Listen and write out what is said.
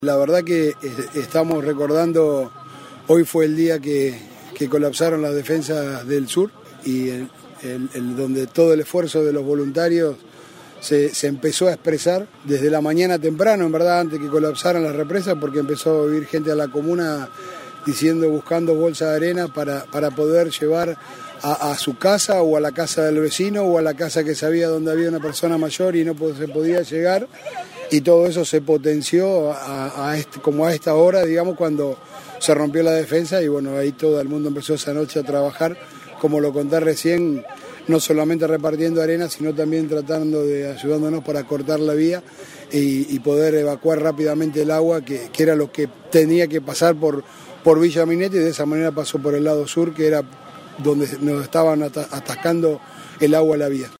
La verdad que estamos recordando, hoy fue el día que colapsaron las defensas del sur y donde todo el esfuerzo de los voluntarios se empezó a expresar desde la mañana temprano, en verdad, antes que colapsaran las represas, porque empezó a vivir gente a la comuna buscando bolsas de arena para poder llevar a su casa o a la casa del vecino o a la casa que sabía donde había una persona mayor y no se podía llegar. Y todo eso se potenció como a esta hora, digamos, cuando se rompió la defensa y bueno, ahí todo el mundo empezó esa noche a trabajar, como lo conté recién, no solamente repartiendo arena, sino también ayudándonos para cortar la vía y poder evacuar rápidamente el agua, que era lo que tenía que pasar por Villa Minetti, y de esa manera pasó por el lado sur, que era donde nos estaban atascando el agua a la vía.